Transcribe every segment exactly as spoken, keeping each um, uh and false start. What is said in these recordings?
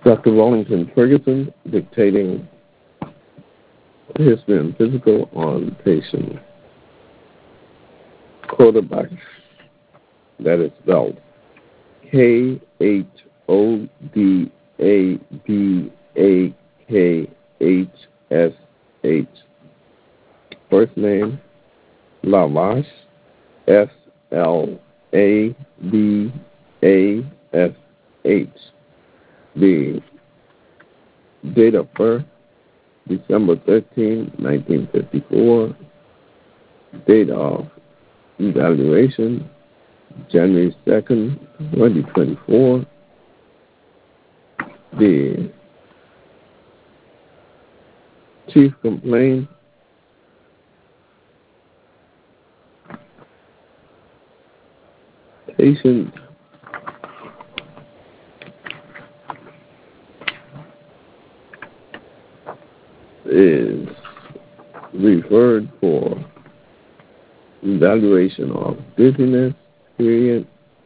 Doctor Wellington Ferguson dictating history and physical on patient quarterback. That is spelled K H O D A B A K H S H. First name, Lavash, S L A V A S H. The date of birth, December thirteenth, nineteen fifty-four. Date of evaluation, January second, twenty twenty-four. The chief complaint, patient is referred for evaluation of dizziness, period.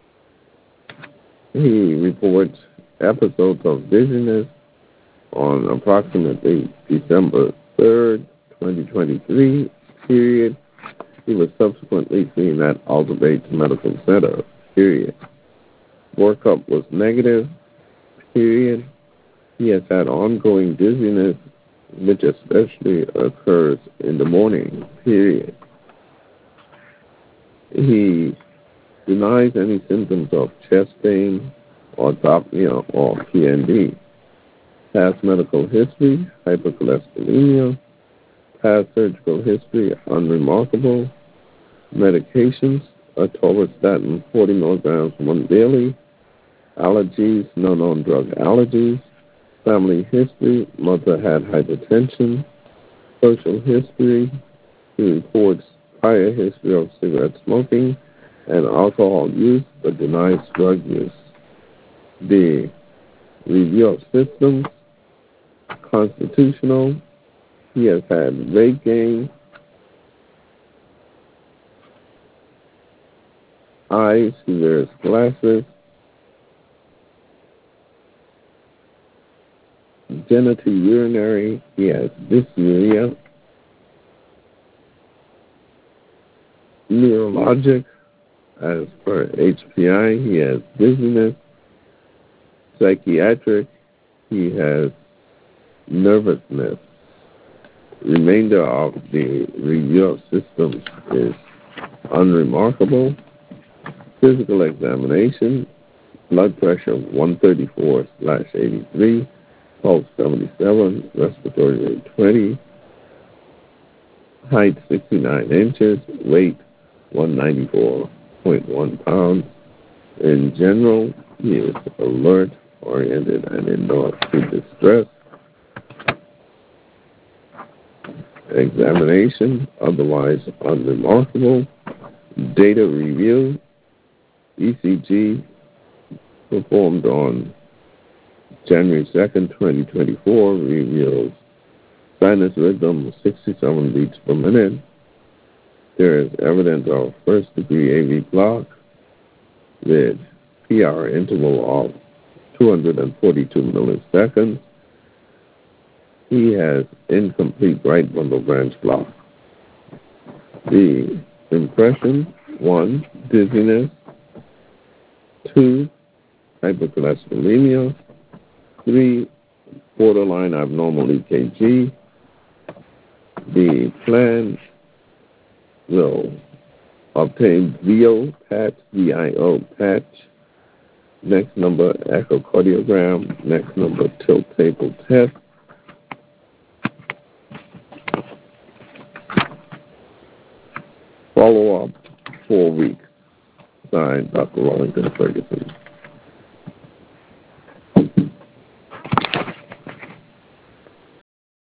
He reports episodes of dizziness on approximately December third, twenty twenty-three, period. He was subsequently seen at Alder Bates Medical Center, period. Workup was negative, period. He has had ongoing dizziness, which especially occurs in the morning, period. He denies any symptoms of chest pain, orthopnea, or P N D. Past medical history, hypercholesterolemia. Past surgical history, unremarkable. Medications, atorvastatin forty milligrams one daily. Allergies, no known drug allergies. Family history, mother had hypertension. Social history, he reports prior history of cigarette smoking and alcohol use, but denies drug use. The review of systems, constitutional. He has had weight gain, eyes, he wears glasses, genitourinary, he has dysuria, neurologic, as per H P I, he has dizziness, psychiatric, he has nervousness. Remainder of the review of systems is unremarkable. Physical examination, blood pressure one thirty-four slash eighty-three, pulse seventy-seven, respiratory rate twenty, height sixty-nine inches, weight one ninety-four point one pounds. In general, he is alert, oriented, and in no acute distress. Examination, otherwise unremarkable. Data review, E C G performed on January second, twenty twenty-four, reveals sinus rhythm of sixty-seven beats per minute. There is evidence of first degree A V block with P R interval of two hundred forty-two milliseconds. He has incomplete right bundle branch block. The impression, one, dizziness, two, hypercholesterolemia, three, borderline abnormal E K G. The plan will obtain V O patch, V I O patch. Next number, echocardiogram. Next number, tilt table test. Follow up, four weeks. Signed, Doctor Wellington Ferguson.